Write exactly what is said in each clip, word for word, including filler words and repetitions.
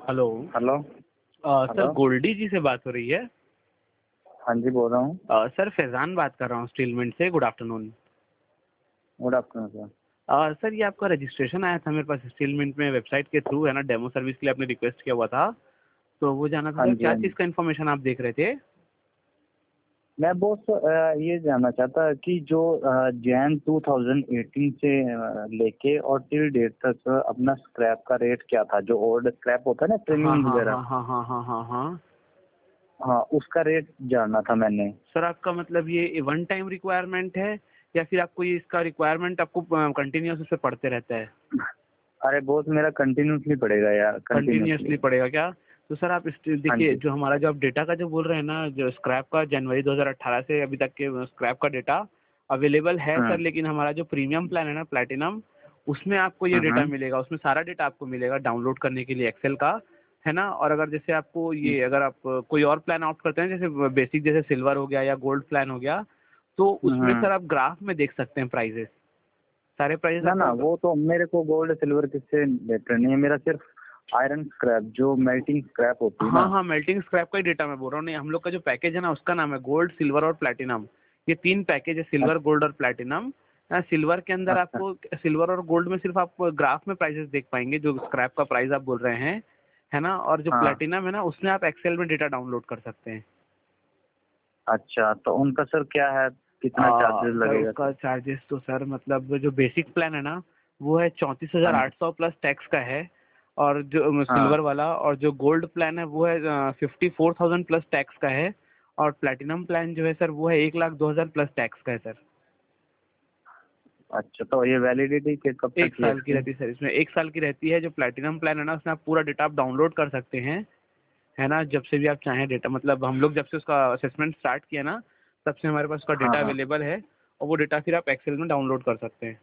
Hello. Hello. Uh, sir hello. Goldy ji से बात हो रही है? हाँ जी, बोल रहा हूँ। अ, सर फैज़ान बात कर रहा हूँ स्टीलमिंट से। Good afternoon. Good afternoon sir. Uh, sir ये आपका रजिस्ट्रेशन आया था मेरे पास स्टीलमिंट में वेबसाइट के थ्रू, है ना? डेमो सर्विस के लिए आपने रिक्वेस्ट किया हुआ था। तो वो जाना था हाँ सर, जी, क्या हाँ जी। चीज़ का इन्फॉर्मेशन आप देख रहे थे? मैं बॉस अ, ये जानना चाहता कि जो uh, Jan two thousand eighteen से अ, लेके और टिल डेट तक अपना स्क्रैप का रेट क्या था? जो ओल्ड स्क्रैप होता है ना, हाँ, ट्रिमिंग हाँ, वगैरह। हाँ, हाँ, हाँ, हाँ, हाँ, हाँ। हाँ, उसका रेट जानना था मैंने। सर आपका मतलब ये वन टाइम रिक्वायरमेंट है या फिर आपको ये इसका रिक्वायरमेंट आपको कंटिन्यूस उस पे पड़ते रहता है? अरे बॉस, मेरा कंटिन्यूसली पड़ेगा यार, कंटिन्यूसली। कंटिन्यूअसली पड़ेगा क्या? तो सर आप इस हाँ देखिए, जी। जो हमारा जो आप डेटा का जो बोल रहे हैं ना, जो स्क्रैप का जनवरी दो हज़ार अठारह से अभी तक के स्क्रैप का डेटा अवेलेबल है हाँ। सर, लेकिन हमारा जो प्रीमियम प्लान है ना, प्लैटिनम, उसमें आपको ये डेटा हम्म। मिलेगा। उसमें सारा डेटा आपको मिलेगा डाउनलोड करने के लिए एक्सेल का, है ना? और अगर जैसे आपको ये अगर आप कोई और प्लान ऑप्ट करते हैं, जैसे बेसिक जैसे सिल्वर हो गया या गोल्ड प्लान हो गया, तो उसमें हम्म। सर आप ग्राफ में देख सकते हैं प्राइजेस, सारे प्राइजेस ना ना, आपको। वो तो मेरे को गोल्ड सिल्वर किससे बेटर नहीं है। मेरा सिर्फ आयरन स्क्रैप, जो मेल्टिंग स्क्रैप होती है हाँ, ना। हाँ, मेल्टिंग स्क्रैप का ही डेटा मैं बोल रहा हूँ। नहीं, हम लोग का जो पैकेज है ना, उसका नाम है गोल्ड, सिल्वर और प्लैटिनम। ये तीन पैकेज है, सिल्वर, गोल्ड और प्लैटिनम। अ, सिल्वर के अंदर अच्छा। आपको, सिल्वर और गोल्ड में सिर्फ आप ग्राफ में प्राइसेस देख पाएंगे, जो स्क्रैप का प्राइस आप बोल रहे हैं, है ना? और जो हाँ। प्लैटिनम है ना, उसमें आप एक्सेल में डेटा डाउनलोड कर सकते हैं। अच्छा, तो उनका सर क्या है, कितना आ, चार्जेस सर लगेगा उसका सर? चार्जेस तो सर मतलब जो बेसिक प्लान है ना, वो है चौंतीस हाँ हजार जी। आठ सौ प्लस टैक्स का है। और जो हाँ। सिल्वर वाला और जो गोल्ड प्लान है वो है fifty four thousand plus tax का है। और प्लैटिनम प्लान जो है सर, वो है एक लाख दो हजार प्लस टैक्स का है सर। अच्छा, तो ये वैलिडिटी के कब तक एक की है साल की इसकी? रहती है सर, इसमें एक साल की रहती है। जो प्लैटिनम प्लान है ना, उसमें आप पूरा डेटा आप डाउनलोड कर सकते हैं, है ना? जब से भी आप चाहें डेटा, मतलब हम लोग जब से उसका असेसमेंट स्टार्ट किया ना, तब से हमारे पास उसका हाँ डेटा हाँ। अवेलेबल है। और वो डेटा फिर आप एक्सेल में डाउनलोड कर सकते हैं।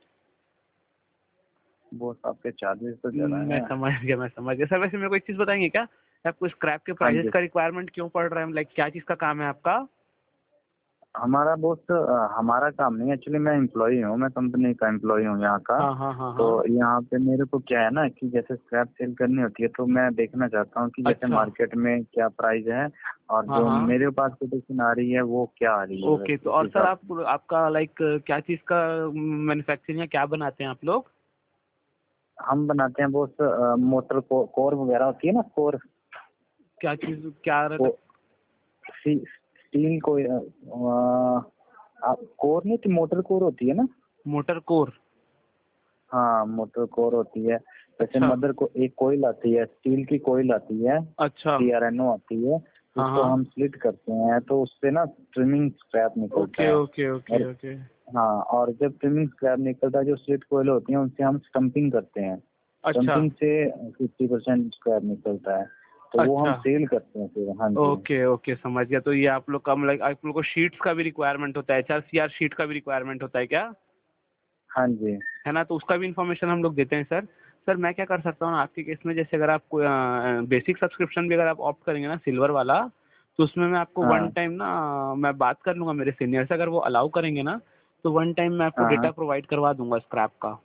वो आपके चार्जेस तो ज़्यादा मैं है। समझ गया, मैं समझ गया सर। वैसे मेरे को एक चीज़ बताएंगे क्या, आपको स्क्रैप के हाँ प्राइजेस जी। का रिक्वायरमेंट क्यों पड़ रहा है? लाइक क्या चीज़ का काम है आपका? हमारा दोस्त अ, हमारा काम नहीं, एक्चुअली मैं एम्प्लॉई हूँ, मैं कंपनी का एम्प्लॉई हूँ यहाँ का। हाँ, हाँ, हाँ, तो हाँ। यहाँ पे मेरे को क्या है ना कि जैसे स्क्रैप सेल करनी होती है, तो मैं देखना चाहता हूँ कि जैसे अच्छा। मार्केट में क्या प्राइस है और हाँ, जो हाँ। मेरे पास कोटेशन आ रही है वो क्या आ रही है, बस ओके, तो उस और सर हिसाब आप से। आपका लाइक क्या चीज़ का मैन्युफैक्चरिंग या क्या बनाते हैं आप लोग? हम बनाते हैं वो मोटर को, कोर वगैरह होती है ना, कोर। क्या चीज़ क्या रहता को, है? सी, स्टील को अ, अ, कोर नहीं थी, मोटर कोर होती है ना। Motor core. हाँ, मोटर कोर होती है। जैसे अच्छा, मदर को एक कोयल आती है, स्टील की कोयल आती है, अच्छा। टी आर एन ओ आती है। हाँ, उसको हाँ। हम स्लिट करते हैं तो उससे ना ट्रिमिंग स्क्रैप निकलता ओके, है। ओके, ओके, और ओके। हाँ, और जब ट्रिमिंग स्क्रैप निकलता है, जो स्लिट कोयल होती है उनसे हम स्टम्पिंग करते हैं। अच्छा, स्टम्पिंग से फिफ्टी परसेंट स्क्रैप निकलता है, तो वो हम अच्छा। सेल करते हैं फिर। हाँ जी। ओके, ओके, समझ गया। तो ये आप लोग का लाइक आप लोग को शीट्स का भी रिक्वायरमेंट होता है, H R C R sheet का भी रिक्वायरमेंट होता है क्या? हाँ जी। है ना? तो उसका भी इन्फॉर्मेशन हम लोग देते हैं सर। सर मैं क्या कर सकता हूँ ना आपके केस में, जैसे अगर आप बेसिक सब्सक्रिप्शन भी अगर आप ऑप्ट करेंगे ना, सिल्वर वाला, तो उसमें मैं आपको वन हाँ टाइम ना, मैं बात कर लूँगा मेरे सीनियर से, अगर वो अलाउ करेंगे ना, तो वन टाइम मैं आपको हाँ। डेटा प्रोवाइड करवा दूंगा स्क्रैप का।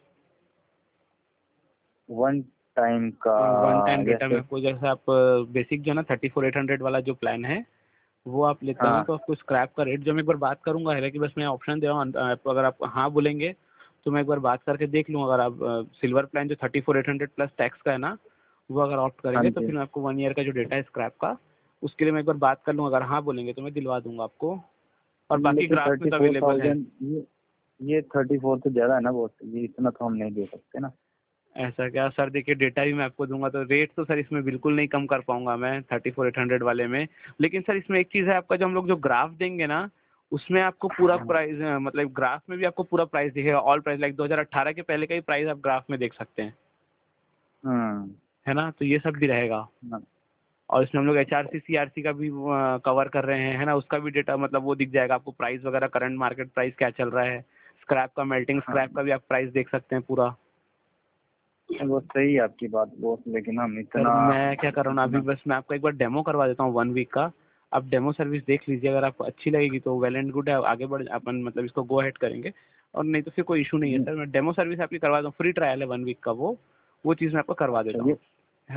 वन टाइम का? वन टाइम डेटा में जैसे। आपको, जैसे आप बेसिक जो है ना थर्टी फोर एट हंड्रेड वाला जो प्लान है, वो आप लेते हैं ना, हाँ। तो आपको स्क्रैप का रेट जो मैं एक बार बात करूंगा, हालांकि बस मैं ऑप्शन दे रहा हूँ, आप- अगर आप हाँ बोलेंगे तो मैं एक बार बात करके देख लूँगा। अगर आप सिल्वर प्लान जो thirty four eight hundred plus tax का है ना, वो अगर ऑप्ट हाँ करेंगे, तो जी। फिर मैं आपको वन ईयर का जो डेटा है स्क्रैप का, उसके लिए मैं एक बार बात कर लूँगा। अगर हाँ बोलेंगे तो मैं दिलवा दूंगा आपको। और बाकी लेकिन ग्राफ में थर्टी तो फोर अवेलेबल है। थाउजेंड ये ये थर्टी फोर तो ज्यादा है ना बहुत, ये इतना तो हम नहीं दे सकते ना। ऐसा क्या सर? देखिए डेटा भी मैं आपको दूंगा, तो रेट तो सर इसमें बिल्कुल नहीं कम कर पाऊंगा मैं थर्टी फोर एट हंड्रेड वाले में। लेकिन सर इसमें एक चीज़ है, आपका जो हम लोग जो ग्राफ देंगे ना, उसमें आपको पूरा प्राइस, मतलब ग्राफ में भी आपको पूरा प्राइस दिखेगा, ऑल प्राइस, लाइक दो हज़ार अठारह के पहले का ही प्राइस आप ग्राफ में देख सकते हैं, हम्म। है ना? तो ये सब भी रहेगा। हाँ। और इसमें हम लोग H R C C R C का भी कवर कर रहे हैं, है ना? उसका भी डेटा, मतलब वो दिख जाएगा आपको, प्राइस वगैरह, करंट मार्केट प्राइस क्या चल रहा है, स्क्रैप का, मेल्टिंग हाँ, स्क्रैप का भी आप प्राइस देख सकते हैं पूरा। वो सही है आपकी बात बहुत, लेकिन हम सर इतना मैं क्या कर रहा हूँ ना, अभी इतना बस मैं आपको एक बार डेमो करवा देता हूँ वन वीक का। आप डेमो सर्विस देख लीजिए, अगर आपको अच्छी लगेगी तो वेल एंड गुड है, आगे बढ़ अपन मतलब इसको गो अहेड करेंगे। और नहीं तो फिर कोई इशू नहीं है सर, मैं डेमो सर्विस आपकी करवा दूँ, फ्री ट्रायल है वन वीक का, वो वो चीज़ मैं आपको करवा अच्छा, देता ये हूँ, है ना?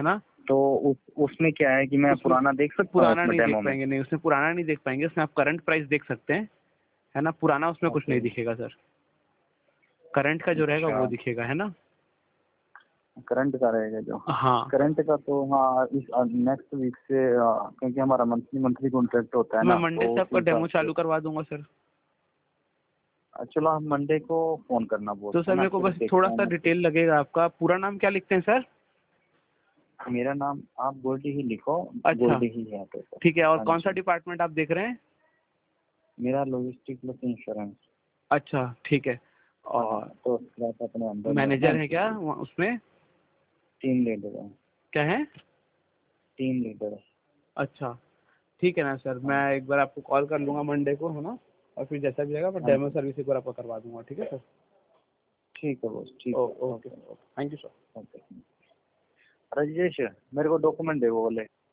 तो उस उसमें क्या है कि मैं उसमें पुराना देख सकता हूँ पुराना उसमें नहीं देख डेमो में? पाएंगे, नहीं उसमें पुराना नहीं देख पाएंगे, उसमें आप करंट प्राइस देख सकते हैं, है ना। पुराना उसमें कुछ ओके। नहीं दिखेगा सर, करंट का जो रहेगा वो अच्छा, दिखेगा, है ना। करंट का रहेगा जो। हाँ, करंट का तो हाँ, इस नेक्स्ट वीक से अ, क्योंकि हमारा मंथली मंथली कॉन्ट्रैक्ट होता है तो मैं ना, मंडे तो से उस आपका हिसाब डेमो से चालू करवा दूंगा सर। चलो आप मंडे को फोन करना बोस, तो है सर ना, मेरे को फिर बस देखता थोड़ा हूँ सा मैं फिर। डिटेल लगेगा, आपका पूरा नाम क्या लिखते हैं सर? मेरा नाम आप गोल्डी ही लिखो, अच्छा, गोल्डी ही है तो सर। ठीक है। और हाँ कौन सा जी, डिपार्टमेंट आप देख रहे हैं? मेरा लॉजिस्टिक प्लस इंश्योरेंस। अच्छा, ठीक है। हाँ, और तो स्क्रैप अपने अंदर में है ना, मैनेजर है क्या इसीलिए। वहाँ- उसमें टीम लीडर है। क्या है? टीम लीडर है। अच्छा, ठीक है ना सर, हाँ मैं जी। एक बार आपको कॉल कर लूंगा मंडे को, है ना। और फिर जैसा भी रहेगा मैं हाँ डेमो जी, सर्विस एक बार आपको करवा दूंगा, ठीक है सर। ठीक है बॉस, ठीक ओ है, okay okay. Sir, okay, thank you sir. Okay. Rajesh, मेरे को डॉक्यूमेंट दे वो वाले।